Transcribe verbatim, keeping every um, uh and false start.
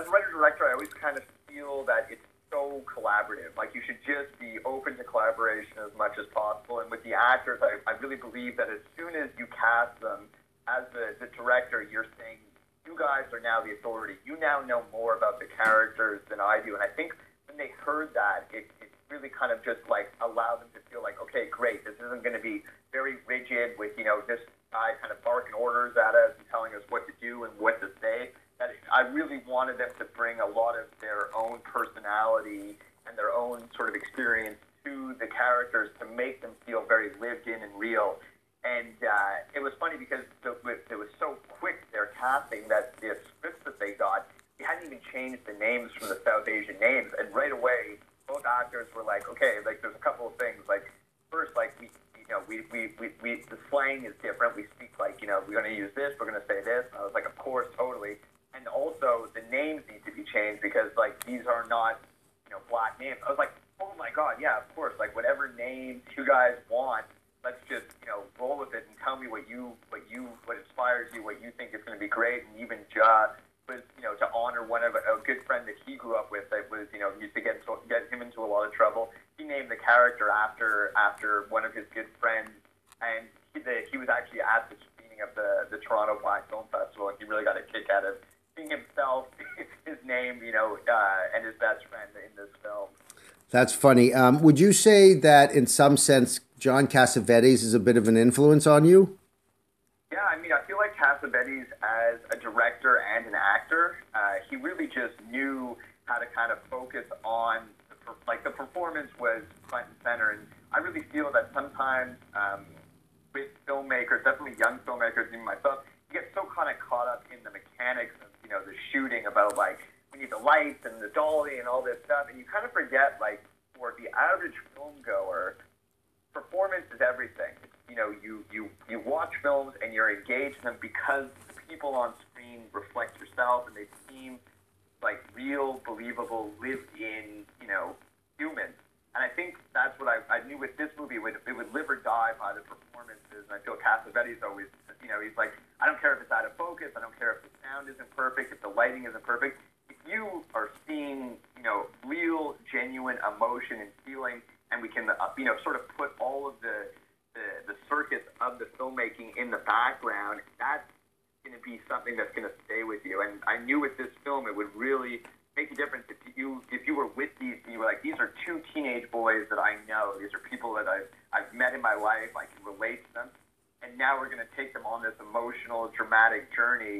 as a writer-director, I always kind of feel that it's so collaborative. Like, you should just be open to collaboration as much as possible. And with the actors, I, I really believe that as soon as you cast them, as the, the director, you're saying, you guys are now the authority. You now know more about the characters than I do. And I think when they heard that, it, it really kind of just, like, allowed them to feel like, okay, great, this isn't going to be very rigid with, you know, this guy kind of barking orders at us and telling us what to do and what to say. That I really wanted them to bring a lot of their own personality and their own sort of experience to the characters to make them feel very lived in and real. And uh, it was funny because it was so quick, their casting, that the scripts that they got, they hadn't even changed the names from the South Asian names. And right away, both actors were like, okay, like there's a couple of things. Like, first, like, we, you know, we, we, we, we the slang is different. We speak like, you know, we're going to use this, we're going to say this. And I was like, of course, totally. And also, the names need to be changed because, like, these are not, you know, black names. I was like, oh my God, yeah, of course. Like, whatever names you guys want, let's just, you know, roll with it and tell me what you, what you, what inspires you, what you think is going to be great. And even Ja was, you know, to honor one of a, a good friend that he grew up with that was, you know, used to get into, get him into a lot of trouble. He named the character after after one of his good friends, and he, the, he was actually at the screening of the the Toronto Black Film Festival, and he really got a kick out of seeing himself, his name, you know, uh, and his best friend in this film. That's funny. Um, would you say that in some sense, John Cassavetes is a bit of an influence on you? Yeah, I mean, I feel like Cassavetes as a director and an actor, uh, he really just knew how to kind of focus on, the, like, the performance was front and center. And I really feel that sometimes um, with filmmakers, definitely young filmmakers, even myself, you get so kind of caught up in the mechanics of, you know, the shooting about, like, we need the lights and the dolly and all this stuff, and you kind of forget, like, for the average film goer, performance is everything. You know, you, you, you watch films and you're engaged in them because the people on screen reflect yourself and they seem like real, believable, lived-in, you know, humans. And I think that's what I, I knew with this movie. It would, it would live or die by the performances. And I feel Cassavetes always, you know, he's like, I don't care if it's out of focus. I don't care if the sound isn't perfect, if the lighting isn't perfect. If you are seeing, you know, real, genuine emotion and feeling, and we can, uh, you know, sort of put all of the, the, the circus of the filmmaking in the background, that's going to be something that's going to stay with you. And I knew with this film it would really make a difference if you if you were with these and you were like, these are two teenage boys that I know. These are people that I've, I've met in my life. I can relate to them. And now we're going to take them on this emotional, dramatic journey